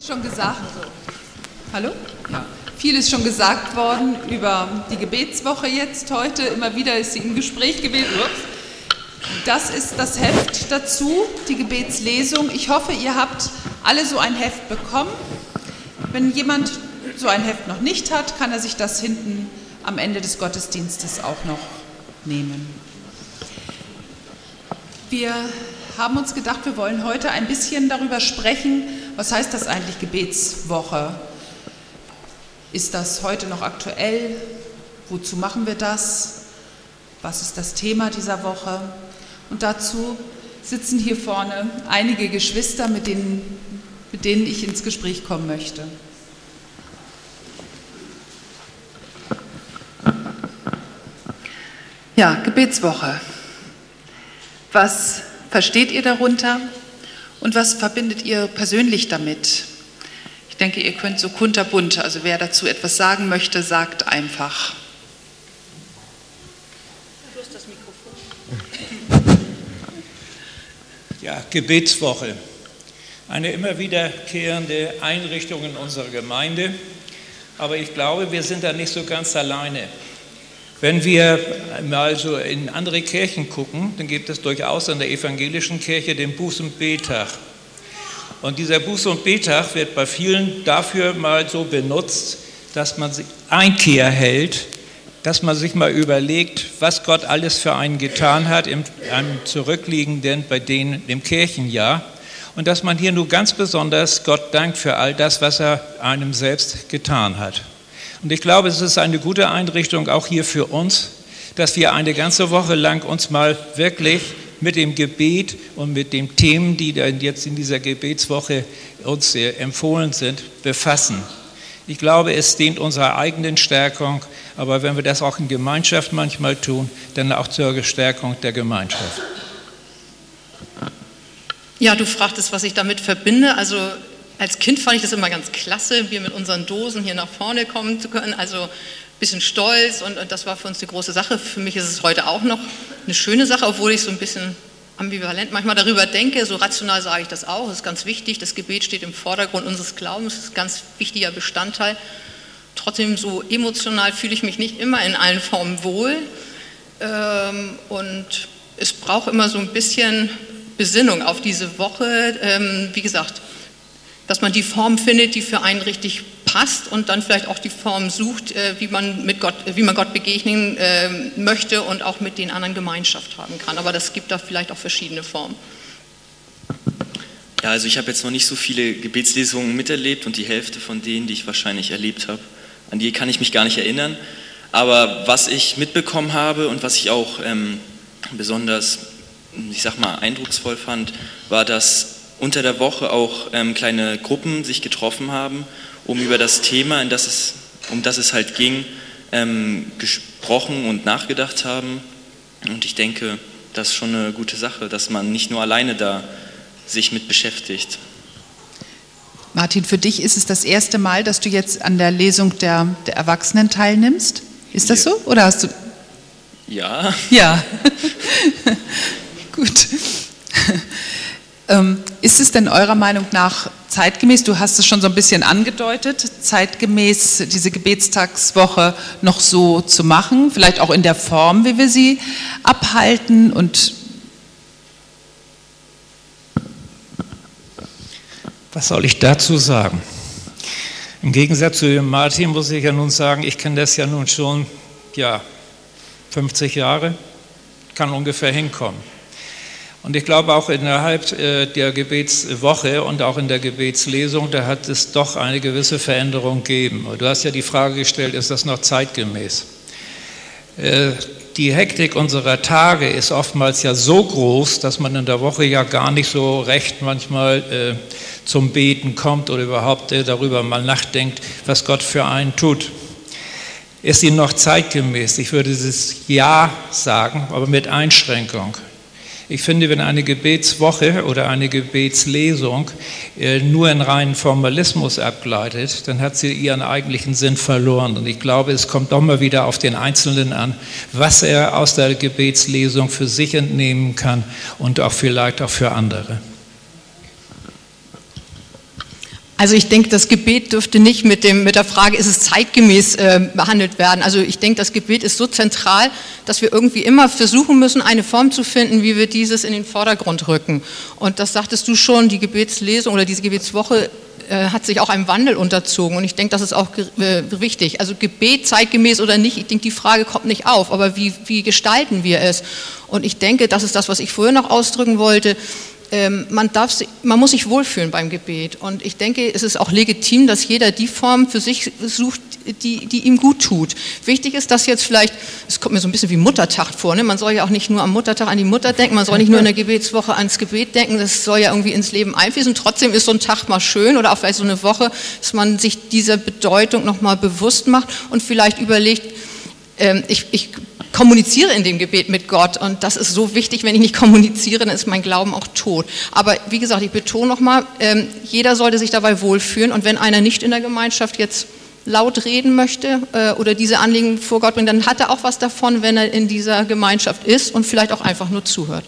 Schon gesagt. Hallo? Ja. Viel ist schon gesagt worden über die Gebetswoche jetzt heute. Immer wieder ist sie im Gespräch gewesen. Das ist das Heft dazu, die Gebetslesung. Ich hoffe, ihr habt alle so ein Heft bekommen. Wenn jemand so ein Heft noch nicht hat, kann er sich das hinten am Ende des Gottesdienstes auch noch nehmen. Wir haben uns gedacht, wir wollen heute ein bisschen darüber sprechen, was heißt das eigentlich Gebetswoche? Ist das heute noch aktuell? Wozu machen wir das? Was ist das Thema dieser Woche? Und dazu sitzen hier vorne einige Geschwister, mit denen ich ins Gespräch kommen möchte. Ja, Gebetswoche. Was versteht ihr darunter und was verbindet ihr persönlich damit? Ich denke, ihr könnt so kunterbunt, also wer dazu etwas sagen möchte, sagt einfach. Du hast das Mikrofon. Ja, Gebetswoche. Eine immer wiederkehrende Einrichtung in unserer Gemeinde. Aber ich glaube, wir sind da nicht so ganz alleine. Wenn wir mal so in andere Kirchen gucken, dann gibt es durchaus in der evangelischen Kirche den Buß- und Bettag. Und dieser Buß- und Bettag wird bei vielen dafür mal so benutzt, dass man sich Einkehr hält, dass man sich mal überlegt, was Gott alles für einen getan hat im zurückliegenden, im Kirchenjahr. Und dass man hier nur ganz besonders Gott dankt für all das, was er einem selbst getan hat. Und ich glaube, es ist eine gute Einrichtung auch hier für uns, dass wir eine ganze Woche lang uns mal wirklich mit dem Gebet und mit den Themen, die dann jetzt in dieser Gebetswoche uns empfohlen sind, befassen. Ich glaube, es dient unserer eigenen Stärkung, aber wenn wir das auch in Gemeinschaft manchmal tun, dann auch zur Stärkung der Gemeinschaft. Ja, du fragtest, was ich damit verbinde. Also als Kind fand ich das immer ganz klasse, wir mit unseren Dosen hier nach vorne kommen zu können, also ein bisschen stolz und das war für uns eine große Sache. Für mich ist es heute auch noch eine schöne Sache, obwohl ich so ein bisschen ambivalent manchmal darüber denke, so rational sage ich das auch, es ist ganz wichtig, das Gebet steht im Vordergrund unseres Glaubens, es ist ein ganz wichtiger Bestandteil. Trotzdem so emotional fühle ich mich nicht immer in allen Formen wohl und es braucht immer so ein bisschen Besinnung auf diese Woche, wie gesagt, dass man die Form findet, die für einen richtig passt und dann vielleicht auch die Form sucht, wie man Gott begegnen möchte und auch mit den anderen Gemeinschaft haben kann. Aber das gibt da vielleicht auch verschiedene Formen. Ja, also ich habe jetzt noch nicht so viele Gebetslesungen miterlebt und die Hälfte von denen, die ich wahrscheinlich erlebt habe, an die kann ich mich gar nicht erinnern. Aber was ich mitbekommen habe und was ich auch besonders, ich sag mal, eindrucksvoll fand, war, dass unter der Woche auch kleine Gruppen sich getroffen haben, um über das Thema, um das es halt ging, gesprochen und nachgedacht haben. Und ich denke, das ist schon eine gute Sache, dass man nicht nur alleine da sich mit beschäftigt. Martin, für dich ist es das erste Mal, dass du jetzt an der Lesung der Erwachsenen teilnimmst? Ist das so? Oder hast du... Ja. Ja. Gut. Ist es denn eurer Meinung nach zeitgemäß, du hast es schon so ein bisschen angedeutet, zeitgemäß diese Gebetstagswoche noch so zu machen, vielleicht auch in der Form, wie wir sie abhalten und was soll ich dazu sagen? Im Gegensatz zu dem Martin muss ich ja nun sagen, ich kenne das ja nun schon 50 Jahre, kann ungefähr hinkommen. Und ich glaube auch innerhalb der Gebetswoche und auch in der Gebetslesung, da hat es doch eine gewisse Veränderung gegeben. Du hast ja die Frage gestellt, ist das noch zeitgemäß? Die Hektik unserer Tage ist oftmals ja so groß, dass man in der Woche ja gar nicht so recht manchmal zum Beten kommt oder überhaupt darüber mal nachdenkt, was Gott für einen tut. Ist sie noch zeitgemäß? Ich würde dieses Ja sagen, aber mit Einschränkung. Ich finde, wenn eine Gebetswoche oder eine Gebetslesung nur in reinen Formalismus abgleitet, dann hat sie ihren eigentlichen Sinn verloren. Und ich glaube, es kommt doch mal wieder auf den Einzelnen an, was er aus der Gebetslesung für sich entnehmen kann und auch vielleicht auch für andere. Also ich denke, das Gebet dürfte nicht mit der Frage, ist es zeitgemäß behandelt werden. Also ich denke, das Gebet ist so zentral, dass wir irgendwie immer versuchen müssen, eine Form zu finden, wie wir dieses in den Vordergrund rücken. Und das sagtest du schon, die Gebetslesung oder diese Gebetswoche hat sich auch einem Wandel unterzogen. Und ich denke, das ist auch wichtig. Also Gebet zeitgemäß oder nicht, ich denke, die Frage kommt nicht auf. Aber wie gestalten wir es? Und ich denke, das ist das, was ich vorher noch ausdrücken wollte. Man muss sich wohlfühlen beim Gebet und ich denke, es ist auch legitim, dass jeder die Form für sich sucht, die ihm gut tut. Wichtig ist, dass jetzt vielleicht, es kommt mir so ein bisschen wie Muttertag vor, ne? Man soll ja auch nicht nur am Muttertag an die Mutter denken, man soll nicht nur in der Gebetswoche ans Gebet denken, das soll ja irgendwie ins Leben einfließen. Trotzdem ist so ein Tag mal schön oder auch vielleicht so eine Woche, dass man sich dieser Bedeutung nochmal bewusst macht und vielleicht überlegt, ich kommuniziere in dem Gebet mit Gott und das ist so wichtig, wenn ich nicht kommuniziere, dann ist mein Glauben auch tot. Aber wie gesagt, ich betone nochmal, jeder sollte sich dabei wohlfühlen und wenn einer nicht in der Gemeinschaft jetzt laut reden möchte oder diese Anliegen vor Gott bringt, dann hat er auch was davon, wenn er in dieser Gemeinschaft ist und vielleicht auch einfach nur zuhört.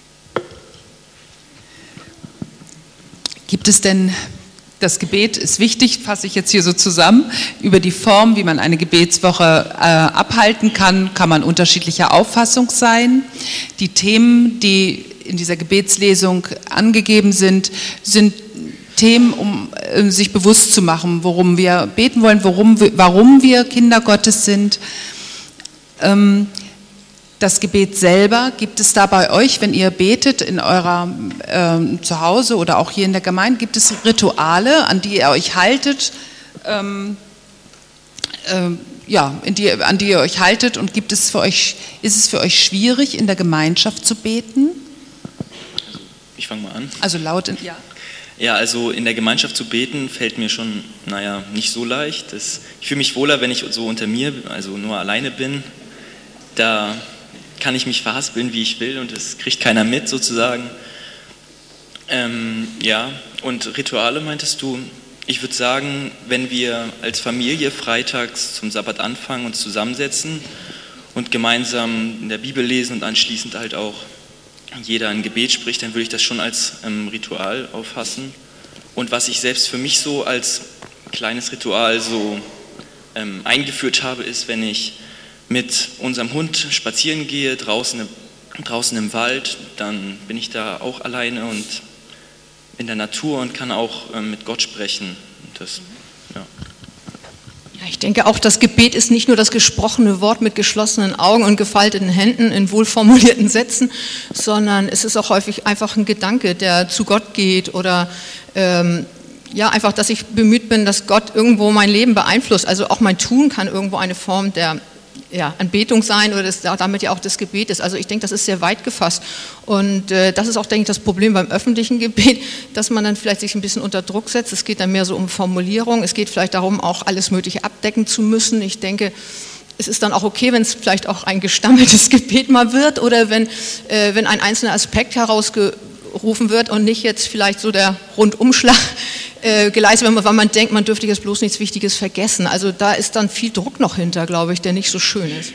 Gibt es denn, das Gebet ist wichtig, fasse ich jetzt hier so zusammen, über die Form, wie man eine Gebetswoche abhalten kann man unterschiedlicher Auffassung sein. Die Themen, die in dieser Gebetslesung angegeben sind Themen, um sich bewusst zu machen, worum wir beten wollen, warum wir Kinder Gottes sind. Das Gebet selber, gibt es da bei euch, wenn ihr betet in eurer Zuhause oder auch hier in der Gemeinde, gibt es Rituale, an die ihr euch haltet, an die ihr euch haltet und ist es für euch schwierig, in der Gemeinschaft zu beten? Ich fange mal an. Also laut, ja. Ja, also in der Gemeinschaft zu beten fällt mir schon, nicht so leicht. Ich fühle mich wohler, wenn ich so unter mir, also nur alleine bin. Da kann ich mich verhaspeln, wie ich will und es kriegt keiner mit sozusagen. Und Rituale meintest du? Ich würde sagen, wenn wir als Familie freitags zum Sabbat anfangen, uns zusammensetzen und gemeinsam in der Bibel lesen und anschließend halt auch jeder ein Gebet spricht, dann würde ich das schon als Ritual auffassen. Und was ich selbst für mich so als kleines Ritual so eingeführt habe, ist, wenn ich mit unserem Hund spazieren gehe, draußen im Wald, dann bin ich da auch alleine und in der Natur und kann auch mit Gott sprechen. Und das, ja. Ja, ich denke auch, das Gebet ist nicht nur das gesprochene Wort mit geschlossenen Augen und gefalteten Händen in wohlformulierten Sätzen, sondern es ist auch häufig einfach ein Gedanke, der zu Gott geht oder einfach, dass ich bemüht bin, dass Gott irgendwo mein Leben beeinflusst. Also auch mein Tun kann irgendwo eine Form der Anbetung sein oder damit ja auch das Gebet ist. Also ich denke, das ist sehr weit gefasst und das ist auch, denke ich, das Problem beim öffentlichen Gebet, dass man dann vielleicht sich ein bisschen unter Druck setzt. Es geht dann mehr so um Formulierung, es geht vielleicht darum, auch alles Mögliche abdecken zu müssen. Ich denke, es ist dann auch okay, wenn es vielleicht auch ein gestammeltes Gebet mal wird oder wenn ein einzelner Aspekt herausgerufen wird und nicht jetzt vielleicht so der Rundumschlag geleistet, weil man denkt, man dürfte jetzt bloß nichts Wichtiges vergessen. Also da ist dann viel Druck noch hinter, glaube ich, der nicht so schön ist.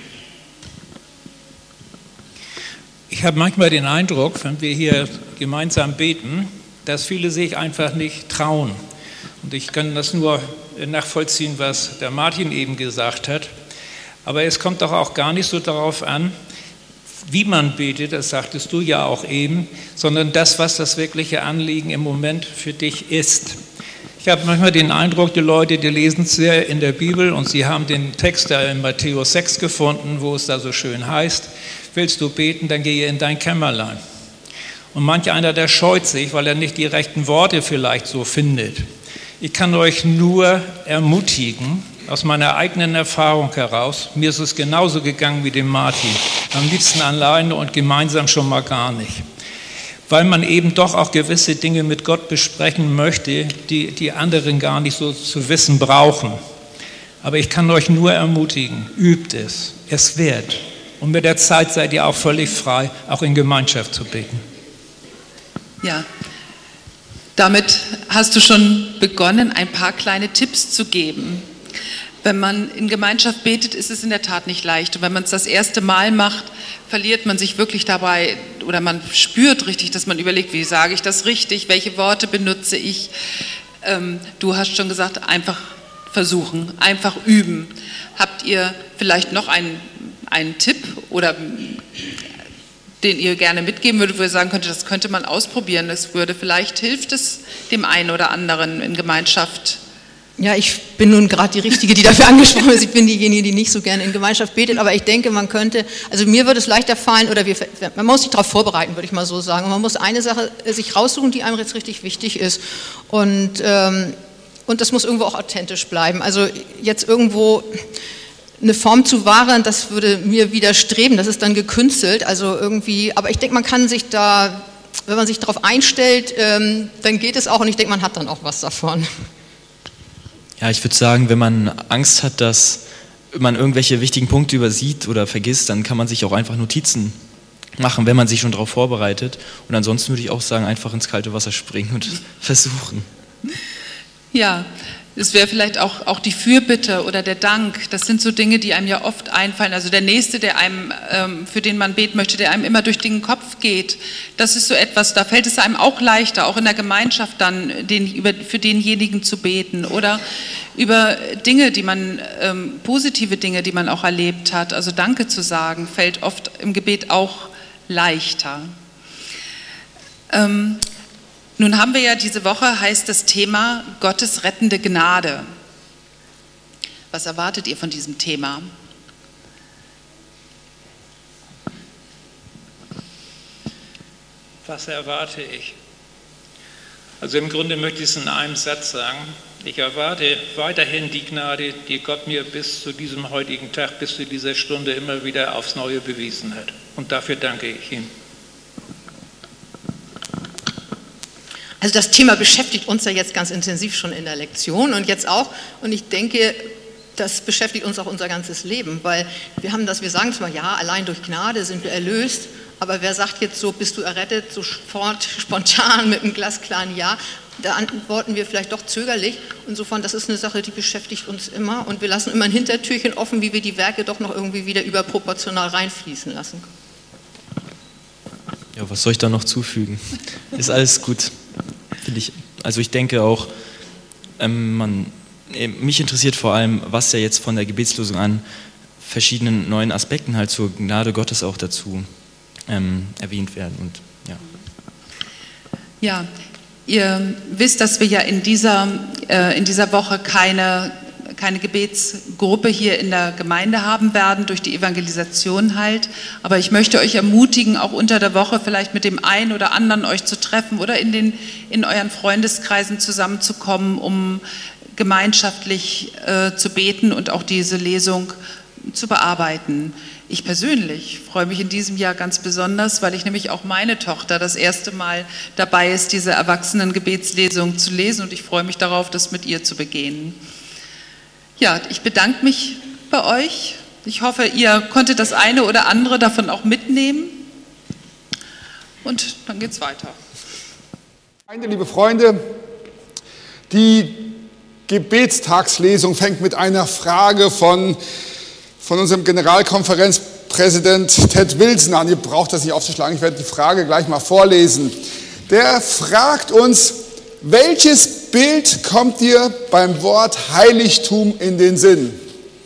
Ich habe manchmal den Eindruck, wenn wir hier gemeinsam beten, dass viele sich einfach nicht trauen. Und ich kann das nur nachvollziehen, was der Martin eben gesagt hat. Aber es kommt doch auch gar nicht so darauf an, wie man betet, das sagtest du ja auch eben, sondern das, was das wirkliche Anliegen im Moment für dich ist. Ich habe manchmal den Eindruck, die Leute, die lesen sehr in der Bibel und sie haben den Text da in Matthäus 6 gefunden, wo es da so schön heißt, willst du beten, dann gehe in dein Kämmerlein. Und manch einer, der scheut sich, weil er nicht die rechten Worte vielleicht so findet. Ich kann euch nur ermutigen, aus meiner eigenen Erfahrung heraus, mir ist es genauso gegangen wie dem Martin, am liebsten alleine und gemeinsam schon mal gar nicht. Weil man eben doch auch gewisse Dinge mit Gott besprechen möchte, die anderen gar nicht so zu wissen brauchen. Aber ich kann euch nur ermutigen, übt es, es wird. Und mit der Zeit seid ihr auch völlig frei, auch in Gemeinschaft zu beten. Ja, damit hast du schon begonnen, ein paar kleine Tipps zu geben. Wenn man in Gemeinschaft betet, ist es in der Tat nicht leicht. Und wenn man es das erste Mal macht, verliert man sich wirklich dabei oder man spürt richtig, dass man überlegt, wie sage ich das richtig, welche Worte benutze ich. Du hast schon gesagt, einfach versuchen, einfach üben. Habt ihr vielleicht noch einen Tipp oder den ihr gerne mitgeben würdet, wo ihr sagen könntet, das könnte man ausprobieren, vielleicht hilft es dem einen oder anderen in Gemeinschaft? Ja, ich bin nun gerade die Richtige, die dafür angesprochen ist. Ich bin diejenige, die nicht so gerne in Gemeinschaft betet, aber ich denke, man könnte, also mir würde es leichter fallen, oder man muss sich darauf vorbereiten, würde ich mal so sagen. Und man muss eine Sache sich raussuchen, die einem jetzt richtig wichtig ist. Und das muss irgendwo auch authentisch bleiben. Also jetzt irgendwo eine Form zu wahren, das würde mir widerstreben, das ist dann gekünstelt, also irgendwie, aber ich denke, man kann sich da, wenn man sich darauf einstellt, dann geht es auch und ich denke, man hat dann auch was davon. Ja, ich würde sagen, wenn man Angst hat, dass man irgendwelche wichtigen Punkte übersieht oder vergisst, dann kann man sich auch einfach Notizen machen, wenn man sich schon darauf vorbereitet. Und ansonsten würde ich auch sagen, einfach ins kalte Wasser springen und versuchen. Ja, es wäre vielleicht auch die Fürbitte oder der Dank. Das sind so Dinge, die einem ja oft einfallen. Also der Nächste, der einem, für den man beten möchte, der einem immer durch den Kopf geht. Das ist so etwas, da fällt es einem auch leichter, auch in der Gemeinschaft dann für denjenigen zu beten. Oder über Dinge, die man, positive Dinge, die man auch erlebt hat. Also Danke zu sagen, fällt oft im Gebet auch leichter. Nun haben wir ja diese Woche, heißt das Thema Gottes rettende Gnade. Was erwartet ihr von diesem Thema? Was erwarte ich? Also im Grunde möchte ich es in einem Satz sagen. Ich erwarte weiterhin die Gnade, die Gott mir bis zu diesem heutigen Tag, bis zu dieser Stunde immer wieder aufs Neue bewiesen hat. Und dafür danke ich ihm. Also das Thema beschäftigt uns ja jetzt ganz intensiv schon in der Lektion und jetzt auch. Und ich denke, das beschäftigt uns auch unser ganzes Leben, weil wir sagen zwar, ja, allein durch Gnade sind wir erlöst, aber wer sagt jetzt so, bist du errettet, sofort, spontan mit einem glasklaren Ja, da antworten wir vielleicht doch zögerlich. Insofern, das ist eine Sache, die beschäftigt uns immer und wir lassen immer ein Hintertürchen offen, wie wir die Werke doch noch irgendwie wieder überproportional reinfließen lassen. Ja, was soll ich da noch zufügen? Ist alles gut. Also ich denke auch, mich interessiert vor allem, was ja jetzt von der Gebetslosung an verschiedenen neuen Aspekten halt zur Gnade Gottes auch dazu erwähnt werden. Und, ja. Ja, ihr wisst, dass wir ja in dieser Woche keine Gebetsgruppe hier in der Gemeinde haben werden, durch die Evangelisation halt. Aber ich möchte euch ermutigen, auch unter der Woche vielleicht mit dem einen oder anderen euch zu treffen oder in euren Freundeskreisen zusammenzukommen, um gemeinschaftlich zu beten und auch diese Lesung zu bearbeiten. Ich persönlich freue mich in diesem Jahr ganz besonders, weil ich nämlich auch meine Tochter das erste Mal dabei ist, diese Erwachsenengebetslesung zu lesen und ich freue mich darauf, das mit ihr zu begehen. Ja, ich bedanke mich bei euch. Ich hoffe, ihr konntet das eine oder andere davon auch mitnehmen. Und dann geht's weiter. Liebe Freunde, die Gebetstagslesung fängt mit einer Frage von unserem Generalkonferenzpräsident Ted Wilson an. Ihr braucht das nicht aufzuschlagen, ich werde die Frage gleich mal vorlesen. Der fragt uns, welches Bild kommt dir beim Wort Heiligtum in den Sinn?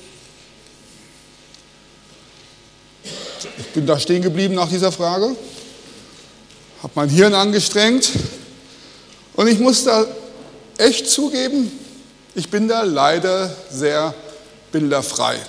Ich bin da stehen geblieben nach dieser Frage, habe mein Hirn angestrengt und ich muss da echt zugeben, ich bin da leider sehr bilderfrei.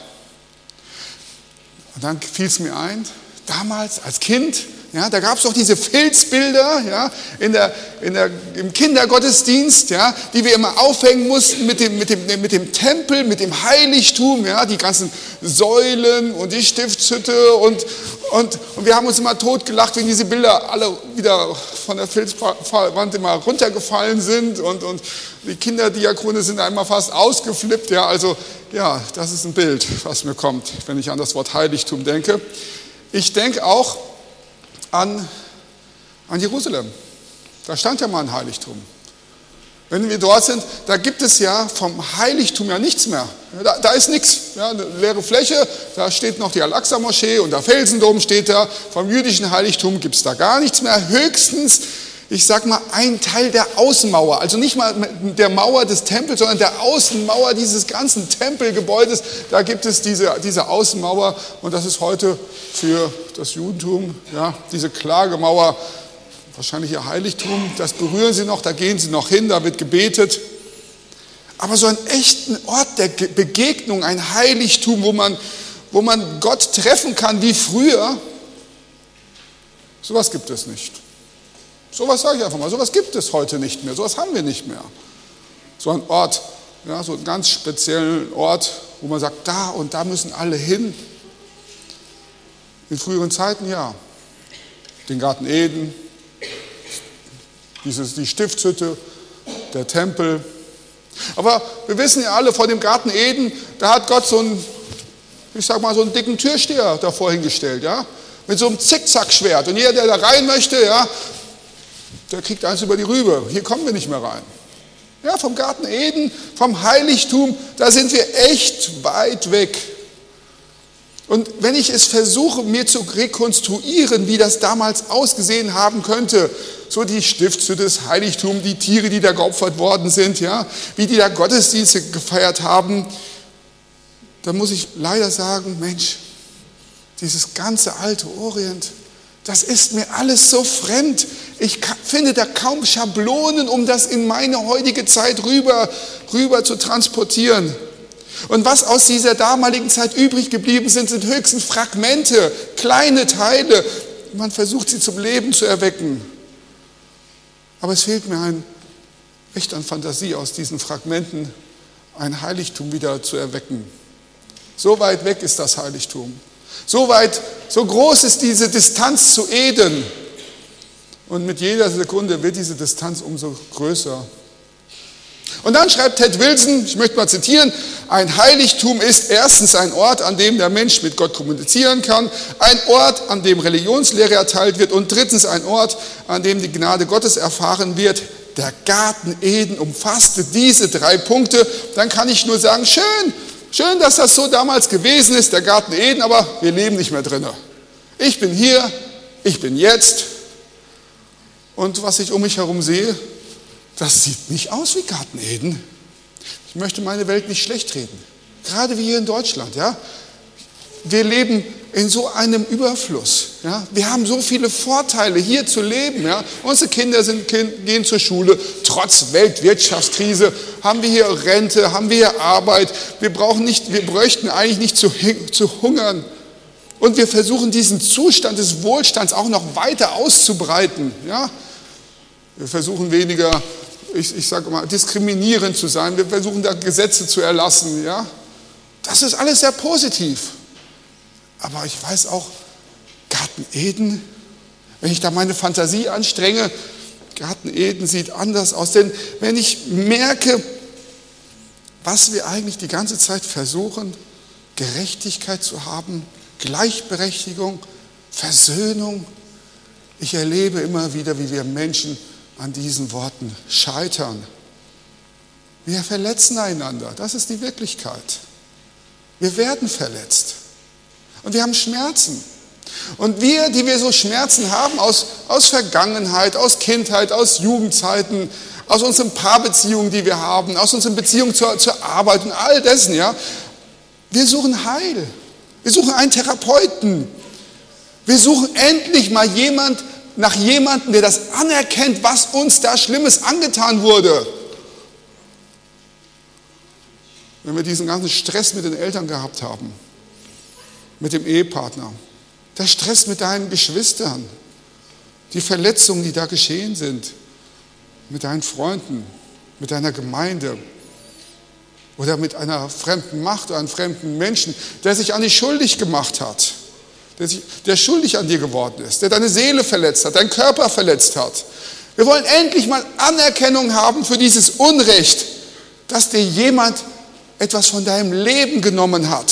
Und dann fiel es mir ein, damals als Kind, ja, da gab es doch diese Filzbilder, ja, im Kindergottesdienst, ja, die wir immer aufhängen mussten mit dem Tempel, mit dem Heiligtum, ja, die ganzen Säulen und die Stiftshütte und wir haben uns immer totgelacht, wenn diese Bilder alle wieder von der Filzwand immer runtergefallen sind und die Kinderdiakone sind einmal fast ausgeflippt, ja, also ja, das ist ein Bild, was mir kommt, wenn ich an das Wort Heiligtum denke. Ich denke auch an Jerusalem. Da stand ja mal ein Heiligtum. Wenn wir dort sind, da gibt es ja vom Heiligtum ja nichts mehr. Da ist nichts. Ja, eine leere Fläche, da steht noch die Al-Aqsa-Moschee und der Felsendom steht da. Vom jüdischen Heiligtum gibt es da gar nichts mehr. Höchstens ich sag mal, ein Teil der Außenmauer, also nicht mal der Mauer des Tempels, sondern der Außenmauer dieses ganzen Tempelgebäudes. Da gibt es diese Außenmauer und das ist heute für das Judentum, ja, diese Klagemauer, wahrscheinlich ihr Heiligtum, das berühren sie noch, da gehen sie noch hin, da wird gebetet. Aber so einen echten Ort der Begegnung, ein Heiligtum, wo man Gott treffen kann wie früher, sowas gibt es nicht. Sowas sage ich einfach mal, sowas gibt es heute nicht mehr, sowas haben wir nicht mehr. So ein Ort, ja, so einen ganz speziellen Ort, wo man sagt, da und da müssen alle hin. In früheren Zeiten, ja, den Garten Eden, die Stiftshütte, der Tempel. Aber wir wissen ja alle, vor dem Garten Eden, da hat Gott so einen dicken Türsteher davor hingestellt, ja, mit so einem Zickzackschwert. Und jeder, der da rein möchte, ja, der kriegt eins über die Rübe. Hier kommen wir nicht mehr rein. Ja, vom Garten Eden, vom Heiligtum, da sind wir echt weit weg. Und wenn ich es versuche, mir zu rekonstruieren, wie das damals ausgesehen haben könnte, so die Stiftshütte, das Heiligtum, die Tiere, die da geopfert worden sind, ja, wie die da Gottesdienste gefeiert haben, dann muss ich leider sagen, Mensch, dieses ganze alte Orient, das ist mir alles so fremd. Ich finde da kaum Schablonen, um das in meine heutige Zeit rüber zu transportieren. Und was aus dieser damaligen Zeit übrig geblieben sind höchstens Fragmente, kleine Teile. Man versucht, sie zum Leben zu erwecken. Aber es fehlt mir echt an Fantasie, aus diesen Fragmenten ein Heiligtum wieder zu erwecken. So weit weg ist das Heiligtum. So groß ist diese Distanz zu Eden. Und mit jeder Sekunde wird diese Distanz umso größer. Und dann schreibt Ted Wilson, ich möchte mal zitieren, ein Heiligtum ist erstens ein Ort, an dem der Mensch mit Gott kommunizieren kann, ein Ort, an dem Religionslehre erteilt wird und drittens ein Ort, an dem die Gnade Gottes erfahren wird. Der Garten Eden umfasste diese 3 Punkte. Dann kann ich nur sagen, schön, dass das so damals gewesen ist, der Garten Eden, aber wir leben nicht mehr drin. Ich bin hier, ich bin jetzt und was ich um mich herum sehe, das sieht nicht aus wie Garten Eden. Ich möchte meine Welt nicht schlecht reden. Gerade wie hier in Deutschland. Ja? Wir leben in so einem Überfluss. Ja? Wir haben so viele Vorteile, hier zu leben. Ja? Unsere Kinder gehen zur Schule. Trotz Weltwirtschaftskrise haben wir hier Rente, haben wir hier Arbeit. Wir bräuchten eigentlich nicht zu hungern. Und wir versuchen diesen Zustand des Wohlstands auch noch weiter auszubreiten. Ja? Wir versuchen weniger, ich sage mal, diskriminierend zu sein. Wir versuchen da Gesetze zu erlassen. Ja? Das ist alles sehr positiv. Aber ich weiß auch, Garten Eden, wenn ich da meine Fantasie anstrenge, Garten Eden sieht anders aus. Denn wenn ich merke, was wir eigentlich die ganze Zeit versuchen, Gerechtigkeit zu haben, Gleichberechtigung, Versöhnung, ich erlebe immer wieder, wie wir Menschen an diesen Worten scheitern. Wir verletzen einander, das ist die Wirklichkeit. Wir werden verletzt und wir haben Schmerzen. Und wir, die wir so Schmerzen haben aus Vergangenheit, aus Kindheit, aus Jugendzeiten, aus unseren Paarbeziehungen, die wir haben, aus unseren Beziehungen zur Arbeit und all dessen, ja, wir suchen Heil. Wir suchen einen Therapeuten. Wir suchen endlich mal nach jemandem, der das anerkennt, was uns da Schlimmes angetan wurde. Wenn wir diesen ganzen Stress mit den Eltern gehabt haben, mit dem Ehepartner, der Stress mit deinen Geschwistern, die Verletzungen, die da geschehen sind, mit deinen Freunden, mit deiner Gemeinde oder mit einer fremden Macht oder einem fremden Menschen, der sich an dich schuldig gemacht hat, der schuldig an dir geworden ist, der deine Seele verletzt hat, deinen Körper verletzt hat. Wir wollen endlich mal Anerkennung haben für dieses Unrecht, dass dir jemand etwas von deinem Leben genommen hat.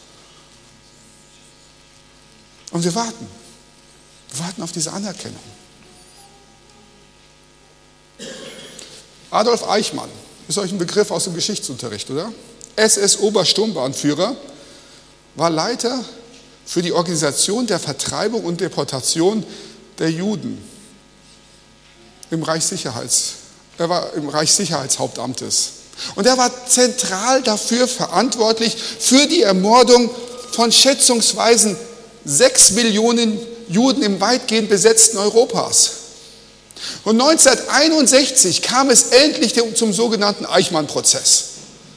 Und wir warten. Wir warten auf diese Anerkennung. Adolf Eichmann ist euch ein Begriff aus dem Geschichtsunterricht, oder? SS-Obersturmbahnführer, war Leiter für die Organisation der Vertreibung und Deportation der Juden. im Reich Sicherheitshauptamtes. Und er war zentral dafür verantwortlich, für die Ermordung von schätzungsweise 6 Millionen Juden im weitgehend besetzten Europas. Und 1961 kam es endlich zum sogenannten Eichmann-Prozess.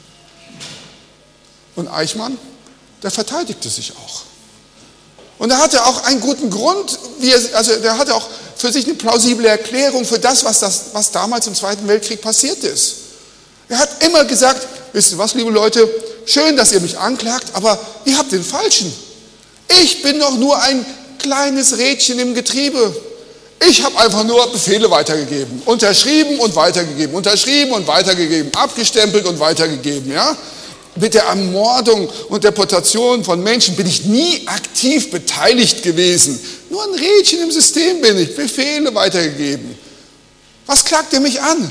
Und Eichmann, der verteidigte sich auch. Und er hatte auch einen guten Grund, der hatte auch für sich eine plausible Erklärung für das, was damals im Zweiten Weltkrieg passiert ist. Er hat immer gesagt, wisst ihr was, liebe Leute, schön, dass ihr mich anklagt, aber ihr habt den Falschen. Ich bin doch nur ein kleines Rädchen im Getriebe. Ich habe einfach nur Befehle weitergegeben, unterschrieben und weitergegeben, abgestempelt und weitergegeben, ja? Mit der Ermordung und Deportation von Menschen bin ich nie aktiv beteiligt gewesen. Nur ein Rädchen im System bin ich, Befehle weitergegeben. Was klagt ihr mich an?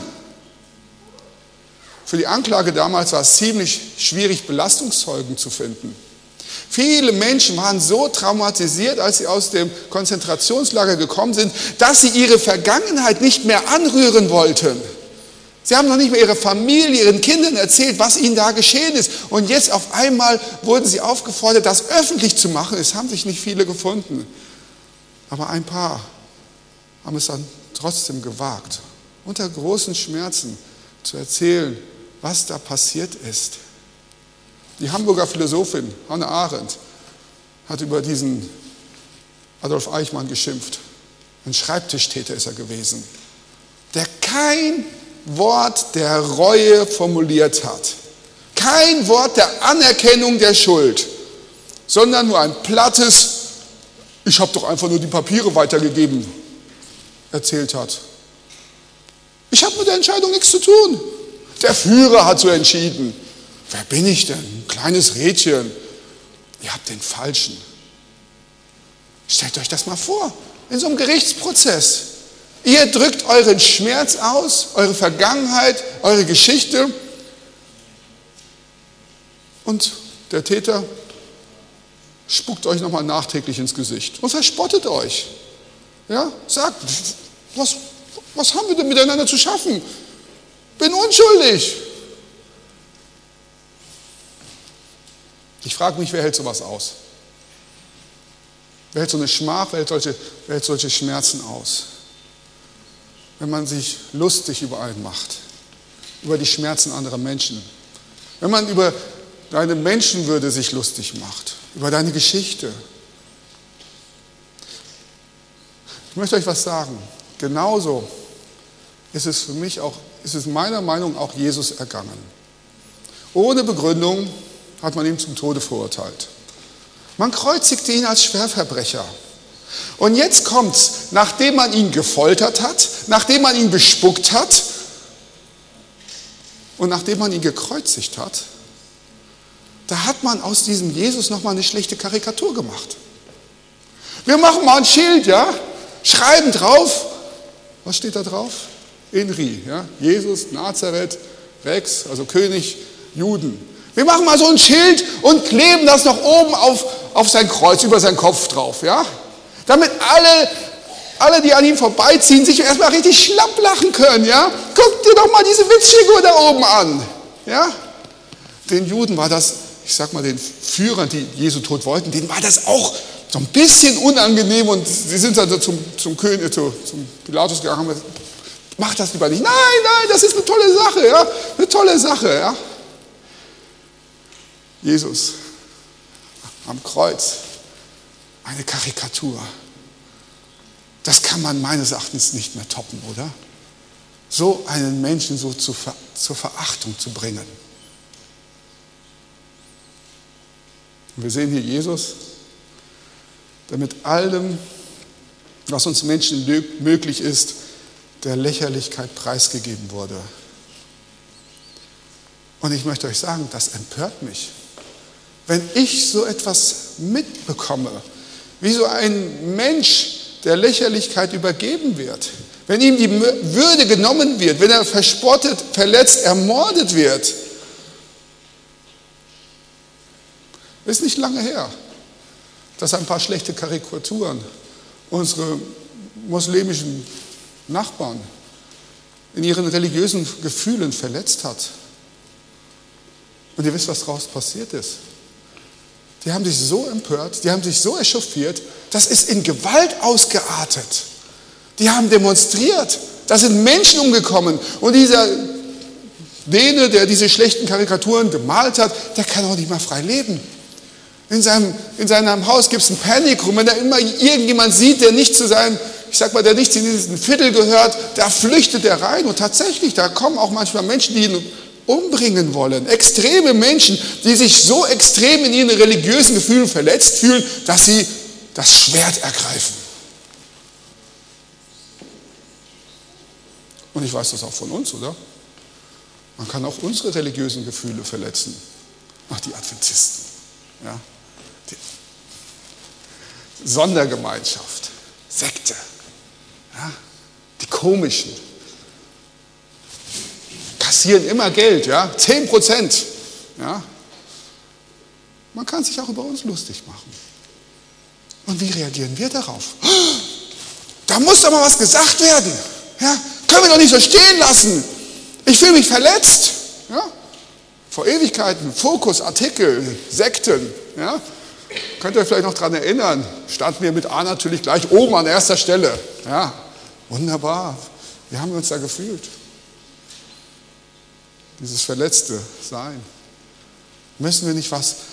Für die Anklage damals war es ziemlich schwierig, Belastungszeugen zu finden. Viele Menschen waren so traumatisiert, als sie aus dem Konzentrationslager gekommen sind, dass sie ihre Vergangenheit nicht mehr anrühren wollten. Sie haben noch nicht mehr ihrer Familie, ihren Kindern erzählt, was ihnen da geschehen ist. Und jetzt auf einmal wurden sie aufgefordert, das öffentlich zu machen. Es haben sich nicht viele gefunden. Aber ein paar haben es dann trotzdem gewagt, unter großen Schmerzen zu erzählen, was da passiert ist. Die Hamburger Philosophin Hannah Arendt hat über diesen Adolf Eichmann geschimpft. Ein Schreibtischtäter ist er gewesen, der kein Wort der Reue formuliert hat. Kein Wort der Anerkennung der Schuld, sondern nur ein plattes, ich habe doch einfach nur die Papiere weitergegeben, erzählt hat. Ich habe mit der Entscheidung nichts zu tun. Der Führer hat so entschieden. Wer bin ich denn? Ein kleines Rädchen. Ihr habt den Falschen. Stellt euch das mal vor, in so einem Gerichtsprozess. Ihr drückt euren Schmerz aus, eure Vergangenheit, eure Geschichte. Und der Täter spuckt euch nochmal nachträglich ins Gesicht und verspottet euch. Ja, sagt, was haben wir denn miteinander zu schaffen? Bin unschuldig. Ich frage mich, wer hält sowas aus? Wer hält so eine Schmach, wer hält solche Schmerzen aus? Wenn man sich lustig über einen macht, über die Schmerzen anderer Menschen, wenn man über deine Menschenwürde sich lustig macht, über deine Geschichte. Ich möchte euch was sagen. Genauso ist es für mich auch, ist es meiner Meinung nach auch Jesus ergangen. Ohne Begründung hat man ihn zum Tode verurteilt. Man kreuzigte ihn als Schwerverbrecher. Und jetzt kommt's, nachdem man ihn gefoltert hat, nachdem man ihn bespuckt hat und nachdem man ihn gekreuzigt hat, da hat man aus diesem Jesus nochmal eine schlechte Karikatur gemacht. Wir machen mal ein Schild, ja, schreiben drauf, was steht da drauf? Inri, ja, Jesus, Nazareth, Rex, also König, Juden. Wir machen mal so ein Schild und kleben das noch oben auf sein Kreuz, über seinen Kopf drauf, ja? Damit alle, die an ihm vorbeiziehen, sich erstmal richtig schlapp lachen können, ja? Guck dir doch mal diese Witzfigur da oben an, ja? Den Juden war das, ich sag mal, den Führern, die Jesu Tod wollten, denen war das auch so ein bisschen unangenehm und sie sind dann zum König, zum Pilatus gegangen und haben gesagt, mach das lieber nicht. Nein, das ist eine tolle Sache, ja? Eine tolle Sache, ja? Jesus am Kreuz, eine Karikatur. Das kann man meines Erachtens nicht mehr toppen, oder? So einen Menschen so zur Verachtung zu bringen. Und wir sehen hier Jesus, der mit allem, was uns Menschen möglich ist, der Lächerlichkeit preisgegeben wurde. Und ich möchte euch sagen, das empört mich. Wenn ich so etwas mitbekomme, wie so ein Mensch der Lächerlichkeit übergeben wird, wenn ihm die Würde genommen wird, wenn er verspottet, verletzt, ermordet wird. Ist nicht lange her, dass ein paar schlechte Karikaturen unsere muslimischen Nachbarn in ihren religiösen Gefühlen verletzt hat. Und ihr wisst, was daraus passiert ist. Die haben sich so empört, die haben sich so echauffiert, das ist in Gewalt ausgeartet. Die haben demonstriert, da sind Menschen umgekommen. Und dieser Däne, der diese schlechten Karikaturen gemalt hat, der kann auch nicht mehr frei leben. In seinem Haus gibt es ein Panic-Room. Wenn da immer irgendjemand sieht, der nicht zu seinem, der nicht zu diesem Viertel gehört, da flüchtet er rein. Und tatsächlich, da kommen auch manchmal Menschen, die ihn umbringen wollen. Extreme Menschen, die sich so extrem in ihren religiösen Gefühlen verletzt fühlen, dass sie das Schwert ergreifen. Und ich weiß das auch von uns, oder? Man kann auch unsere religiösen Gefühle verletzen. Ach, die Adventisten. Ja. Die Sondergemeinschaft, Sekte, ja. Die komischen. Kassieren immer Geld, ja, 10%. Ja. Man kann sich auch über uns lustig machen. Und wie reagieren wir darauf? Da muss doch mal was gesagt werden. Ja. Können wir doch nicht so stehen lassen. Ich fühle mich verletzt. Ja. Vor Ewigkeiten, Fokus, Artikel, Sekten. Ja. Könnt ihr euch vielleicht noch daran erinnern, standen wir mit A natürlich gleich oben an erster Stelle. Ja. Wunderbar. Wie haben wir uns da gefühlt? Dieses verletzte Sein. Müssen wir nicht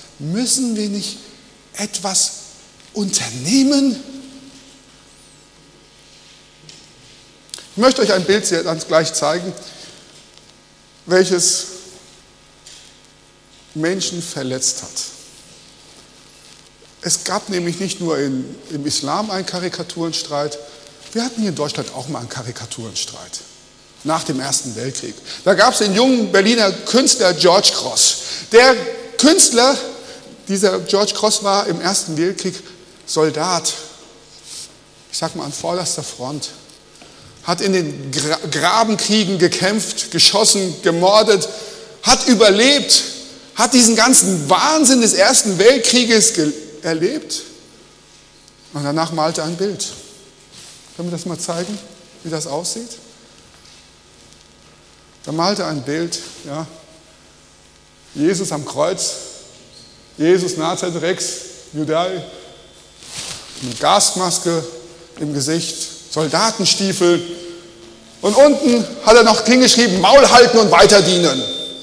etwas unternehmen? Ich möchte euch ein Bild ganz gleich zeigen, welches Menschen verletzt hat. Es gab nämlich nicht nur im Islam einen Karikaturenstreit, wir hatten hier in Deutschland auch mal einen Karikaturenstreit. Nach dem Ersten Weltkrieg. Da gab es den jungen Berliner Künstler George Cross. Der Künstler, dieser George Cross, war im Ersten Weltkrieg Soldat. An vorderster Front. Hat in den Grabenkriegen gekämpft, geschossen, gemordet, hat überlebt, hat diesen ganzen Wahnsinn des Ersten Weltkrieges erlebt. Und danach malte er ein Bild. Können wir das mal zeigen, wie das aussieht? Da malte ein Bild, ja, Jesus am Kreuz, Jesus Nazareth Rex Judäi, mit Gasmaske im Gesicht, Soldatenstiefel und unten hat er noch hingeschrieben, Maul halten und weiter dienen.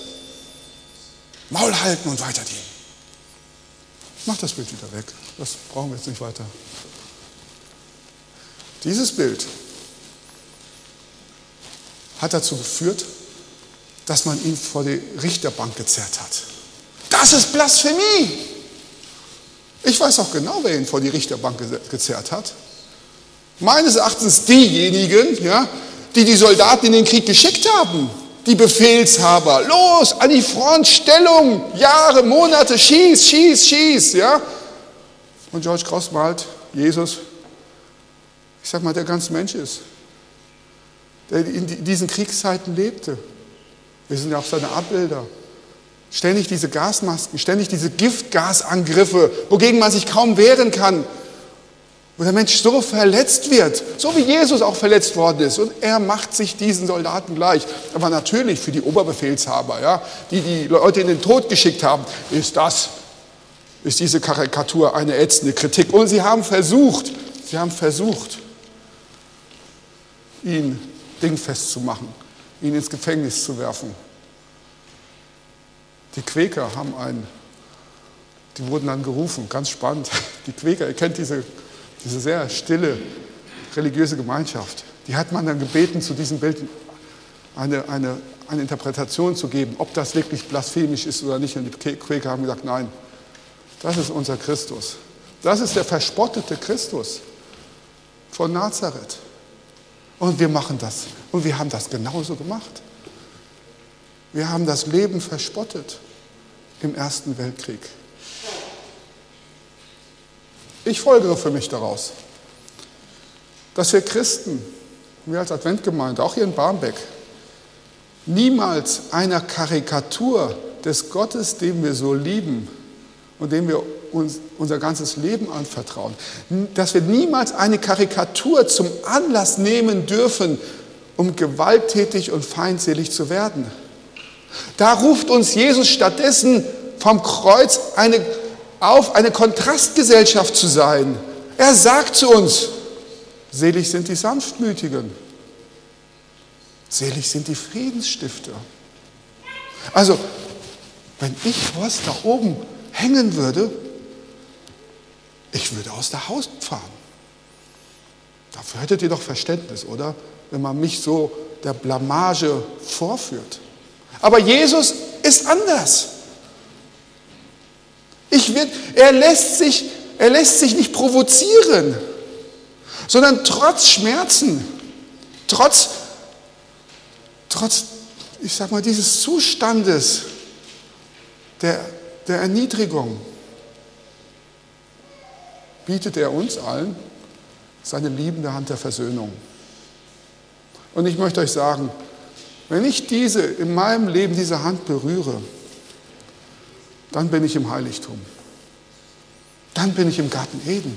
Maul halten und weiter dienen. Mach das Bild wieder weg, das brauchen wir jetzt nicht weiter. Dieses Bild hat dazu geführt, dass man ihn vor die Richterbank gezerrt hat. Das ist Blasphemie! Ich weiß auch genau, wer ihn vor die Richterbank gezerrt hat. Meines Erachtens diejenigen, ja, die Soldaten in den Krieg geschickt haben. Die Befehlshaber. Los, an die Front, Stellung, Jahre, Monate, schieß, schieß, schieß. Ja? Und George Cross malt Jesus, der ganz Mensch ist. Der in diesen Kriegszeiten lebte. Wir sind ja auch seine Abbilder. Ständig diese Gasmasken, ständig diese Giftgasangriffe, wogegen man sich kaum wehren kann. Wo der Mensch so verletzt wird, so wie Jesus auch verletzt worden ist. Und er macht sich diesen Soldaten gleich. Aber natürlich für die Oberbefehlshaber, ja, die Leute in den Tod geschickt haben, ist diese Karikatur eine ätzende Kritik. Und sie haben versucht, ihn dingfest zu machen, ihn ins Gefängnis zu werfen. Die Quäker die wurden dann gerufen, ganz spannend. Die Quäker, ihr kennt diese sehr stille religiöse Gemeinschaft, die hat man dann gebeten, zu diesem Bild eine Interpretation zu geben, ob das wirklich blasphemisch ist oder nicht. Und die Quäker haben gesagt, nein, das ist unser Christus. Das ist der verspottete Christus von Nazareth. Und wir machen das. Und wir haben das genauso gemacht. Wir haben das Leben verspottet im Ersten Weltkrieg. Ich folgere für mich daraus, dass wir Christen, wir als Adventgemeinde, auch hier in Barmbek, niemals einer Karikatur des Gottes, den wir so lieben und dem wir uns unser ganzes Leben anvertrauen, dass wir niemals eine Karikatur zum Anlass nehmen dürfen, um gewalttätig und feindselig zu werden. Da ruft uns Jesus stattdessen vom Kreuz auf, eine Kontrastgesellschaft zu sein. Er sagt zu uns, selig sind die Sanftmütigen, selig sind die Friedensstifter. Also, wenn ich Horst da oben hängen würde, ich würde aus der Haut fahren. Dafür hättet ihr doch Verständnis, oder? Wenn man mich so der Blamage vorführt. Aber Jesus ist anders. Er lässt sich nicht provozieren, sondern trotz Schmerzen, trotz ich sag mal, dieses Zustandes der Erniedrigung, bietet er uns allen seine liebende Hand der Versöhnung. Und ich möchte euch sagen, wenn ich in meinem Leben diese Hand berühre, dann bin ich im Heiligtum. Dann bin ich im Garten Eden.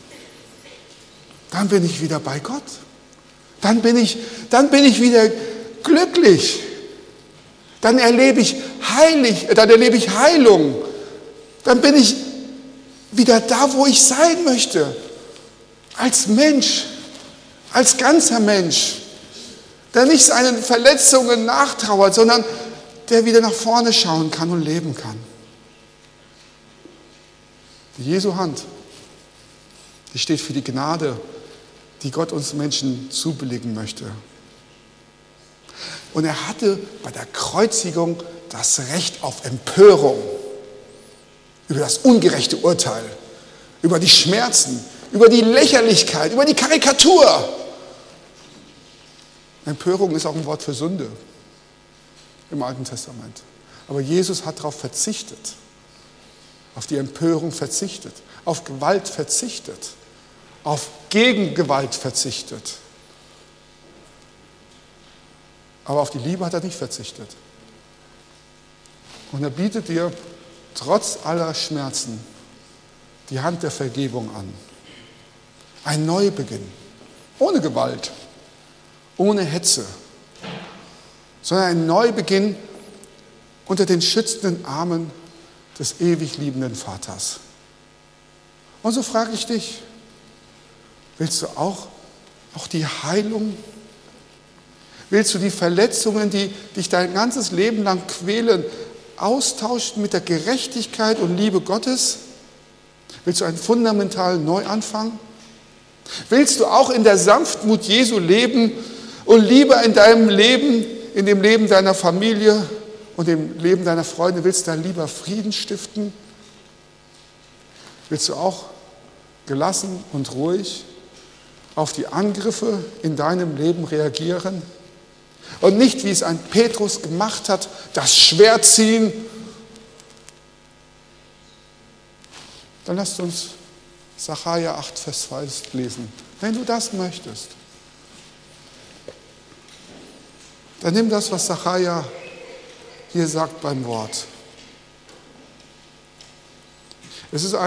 Dann bin ich wieder bei Gott. Dann bin ich wieder glücklich. Dann erlebe ich Heilung. Dann bin ich wieder da, wo ich sein möchte. Als Mensch, als ganzer Mensch, der nicht seinen Verletzungen nachtrauert, sondern der wieder nach vorne schauen kann und leben kann. Die Jesu Hand, die steht für die Gnade, die Gott uns Menschen zubilligen möchte. Und er hatte bei der Kreuzigung das Recht auf Empörung über das ungerechte Urteil, über die Schmerzen, über die Lächerlichkeit, über die Karikatur. Empörung ist auch ein Wort für Sünde im Alten Testament. Aber Jesus hat darauf verzichtet, auf die Empörung verzichtet, auf Gewalt verzichtet, auf Gegengewalt verzichtet. Aber auf die Liebe hat er nicht verzichtet. Und er bietet dir trotz aller Schmerzen die Hand der Vergebung an. Ein Neubeginn, ohne Gewalt, ohne Hetze, sondern ein Neubeginn unter den schützenden Armen des ewig liebenden Vaters. Und so frage ich dich, willst du auch die Heilung? Willst du die Verletzungen, die dich dein ganzes Leben lang quälen, austauschen mit der Gerechtigkeit und Liebe Gottes? Willst du einen fundamentalen Neuanfang? Willst du auch in der Sanftmut Jesu leben und lieber in deinem Leben, in dem Leben deiner Familie und dem Leben deiner Freunde, willst du da lieber Frieden stiften? Willst du auch gelassen und ruhig auf die Angriffe in deinem Leben reagieren? Und nicht, wie es ein Petrus gemacht hat, das Schwert ziehen. Dann lasst uns Sacharja 8, Vers 2 lesen. Wenn du das möchtest, dann nimm das, was Sacharja hier sagt beim Wort. Es ist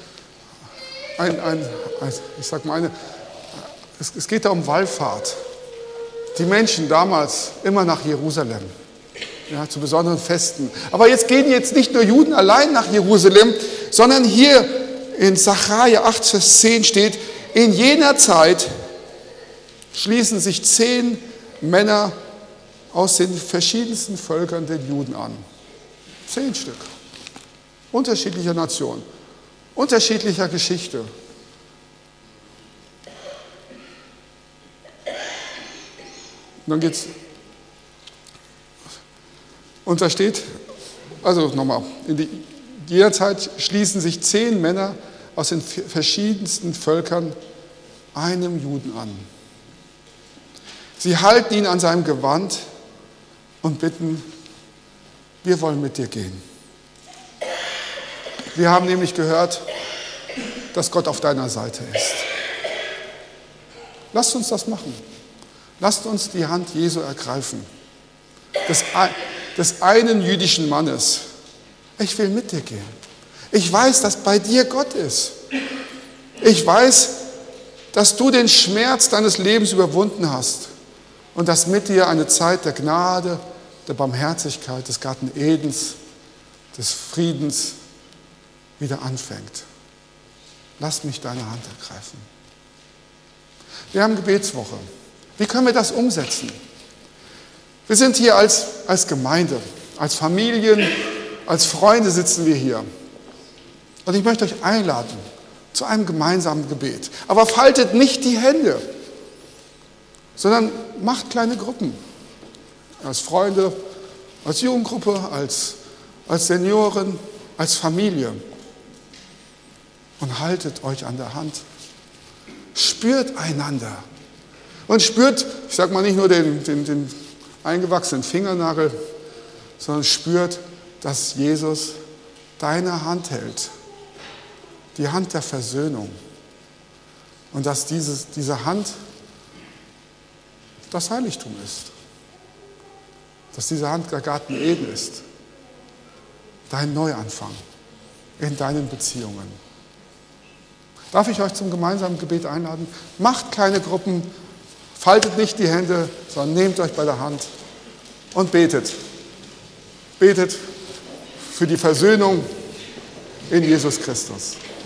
es geht da um Wallfahrt. Die Menschen damals immer nach Jerusalem, ja, zu besonderen Festen. Aber jetzt gehen nicht nur Juden allein nach Jerusalem, sondern hier in Sacharja 8, Vers 10 steht, in jener Zeit schließen sich 10 Männer aus den verschiedensten Völkern den Juden an. 10 Stück. Unterschiedlicher Nation, unterschiedlicher Geschichte. Und dann geht's. Und da steht, also nochmal, in jeder Zeit schließen sich 10 Männer aus den verschiedensten Völkern einem Juden an. Sie halten ihn an seinem Gewand und bitten, wir wollen mit dir gehen. Wir haben nämlich gehört, dass Gott auf deiner Seite ist. Lasst uns das machen. Lasst uns die Hand Jesu ergreifen. Des einen jüdischen Mannes. Ich will mit dir gehen. Ich weiß, dass bei dir Gott ist. Ich weiß, dass du den Schmerz deines Lebens überwunden hast und dass mit dir eine Zeit der Gnade, der Barmherzigkeit, des Garten Edens, des Friedens wieder anfängt. Lass mich deine Hand ergreifen. Wir haben Gebetswoche. Wie können wir das umsetzen? Wir sind hier als Gemeinde, als Familien, als Freunde sitzen wir hier. Und ich möchte euch einladen zu einem gemeinsamen Gebet. Aber faltet nicht die Hände, sondern macht kleine Gruppen. Als Freunde, als Jugendgruppe, als Senioren, als Familie. Und haltet euch an der Hand. Spürt einander. Und spürt, ich sage mal nicht nur den eingewachsenen Fingernagel, sondern spürt, dass Jesus deine Hand hält. Die Hand der Versöhnung. Und dass diese Hand das Heiligtum ist. Dass diese Hand der Garten Eden ist. Dein Neuanfang in deinen Beziehungen. Darf ich euch zum gemeinsamen Gebet einladen? Macht kleine Gruppen, faltet nicht die Hände, sondern nehmt euch bei der Hand und betet. Betet für die Versöhnung in Jesus Christus.